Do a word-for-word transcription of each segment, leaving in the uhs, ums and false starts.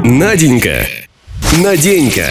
Наденька, Наденька.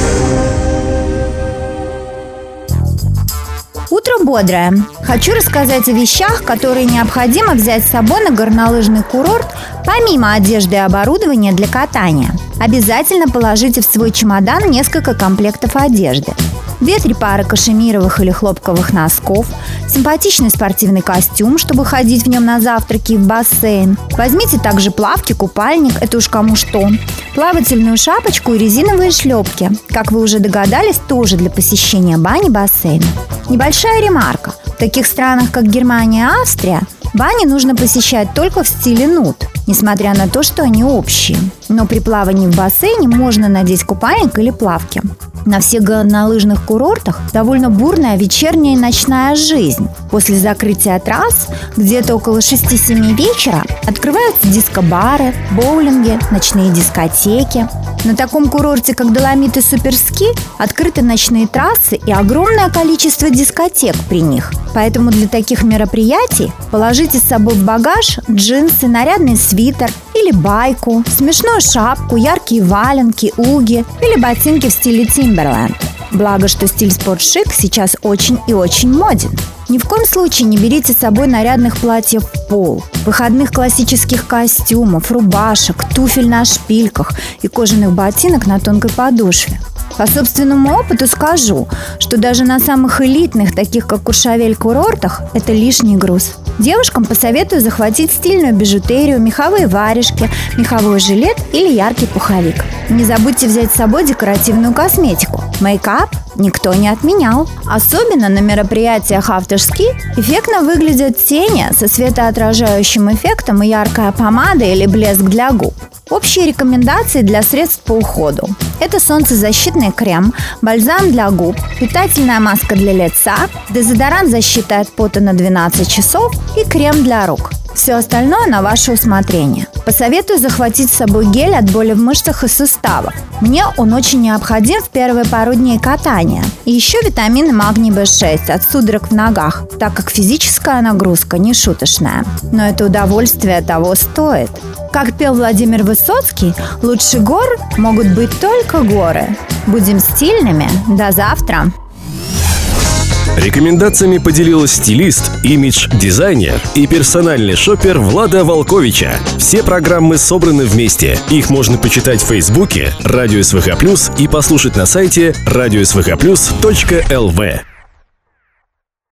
Утро бодрое. Хочу рассказать о вещах, которые необходимо взять с собой на горнолыжный курорт, помимо одежды и оборудования для катания. Обязательно положите в свой чемодан несколько комплектов одежды. Две-три пары кашемировых или хлопковых носков, симпатичный спортивный костюм, чтобы ходить в нем на завтраки и в бассейн. Возьмите также плавки, купальник, это уж кому что, плавательную шапочку и резиновые шлепки, как вы уже догадались, тоже для посещения бани, бассейна. Небольшая ремарка. В таких странах, как Германия и Австрия, бани нужно посещать только в стиле нуд, несмотря на то, что они общие. Но при плавании в бассейне можно надеть купальник или плавки. На всех горнолыжных курортах довольно бурная вечерняя и ночная жизнь. После закрытия трасс, где-то около шести-семи вечера, открываются диско-бары, боулинги, ночные дискотеки. На таком курорте, как Доломиты Суперски, открыты ночные трассы и огромное количество дискотек при них. Поэтому для таких мероприятий положите с собой в багаж джинсы, нарядный свитер или байку, смешную шапку, яркие валенки, уги или ботинки в стиле Timberland. Благо, что стиль спортшик сейчас очень и очень моден. Ни в коем случае не берите с собой нарядных платьев в пол, выходных классических костюмов, рубашек, туфель на шпильках и кожаных ботинок на тонкой подошве. По собственному опыту скажу, что даже на самых элитных, таких как Куршавель, курортах, это лишний груз. Девушкам посоветую захватить стильную бижутерию, меховые варежки, меховой жилет или яркий пуховик. Не забудьте взять с собой декоративную косметику. Мейкап никто не отменял. Особенно на мероприятиях авторски эффектно выглядят тени со светоотражающим эффектом и яркая помада или блеск для губ. Общие рекомендации для средств по уходу. Это солнцезащитный крем, бальзам для губ, питательная маска для лица, дезодорант защиты от пота на двенадцать часов и крем для рук. Все остальное на ваше усмотрение. Посоветую захватить с собой гель от боли в мышцах и суставах. Мне он очень необходим в первые пару дней катания. И еще витамины магний бэ шесть от судорог в ногах, так как физическая нагрузка не шуточная. Но это удовольствие того стоит. Как пел Владимир Высоцкий, лучше гор могут быть только горы. Будем стильными. До завтра. Рекомендациями поделилась стилист, имидж-дизайнер и персональный шопер Влада Волковича. Все программы собраны вместе. Их можно почитать в Фейсбуке Радио СВХ Плюс и послушать на сайте радио эс вэ ха плюс точка эл ви.